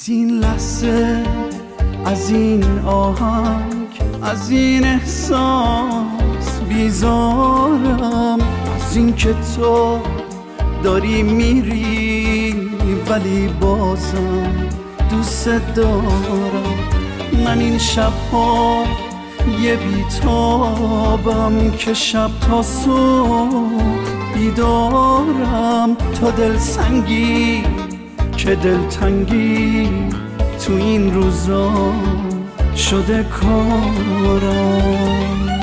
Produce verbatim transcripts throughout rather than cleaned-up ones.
از این لحظه، از این آهنگ، از این احساس بیزارم، از این که تو داری میری ولی بازم دوست دارم. من این شبها یه بیتابم که شب تا صبح بیدارم. تو دل سنگی که دلتنگی تو این روزا شده کارم.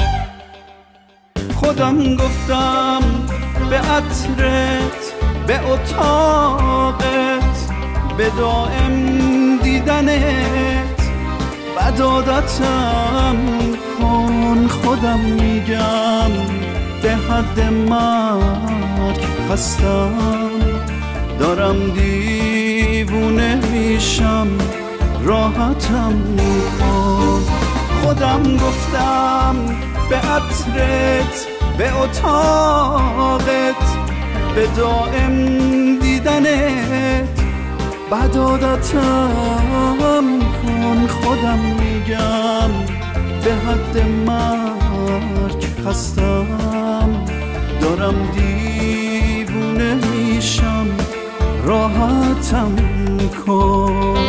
خودم گفتم به عطرت، به اتاقت، به دائم دیدنت، بعد عادتم کن. خودم میگم به حد مرگ خستم، دارم دیوونه میشم، راحتم کن. خودم گفتم به عطرت، به اتاقت، به دائم دیدنت، بعد عادتم کن. خودم میگم به حد مرگ خستم، دارم دیوونه میشم، راحتم کن.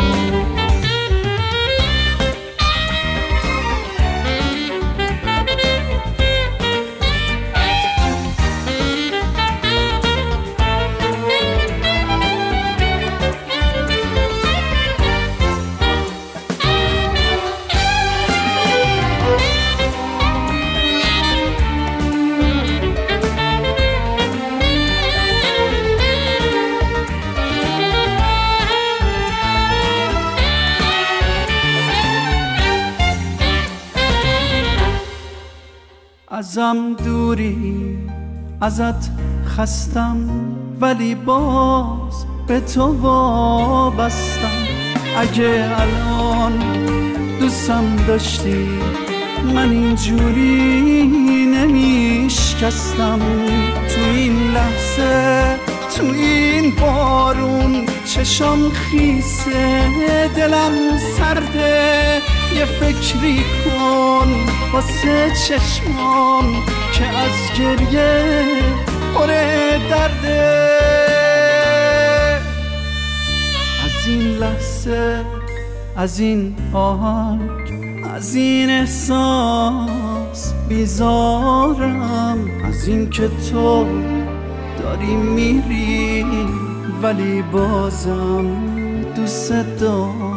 ازم دوری، ازت خستم، ولی باز به تو وابستم. اگه الان دوستم داشتی من اینجوری نمیشکستم. تو این لحظه، تو این بارون، چشام خیسه، دلم سرده. یه فکری کن واسه چشمام که از گریه پر درده. از این لحظه، از این آهنگ، از این احساس بیزارم، از این که تو داری میری ولی بازم دوست دارم.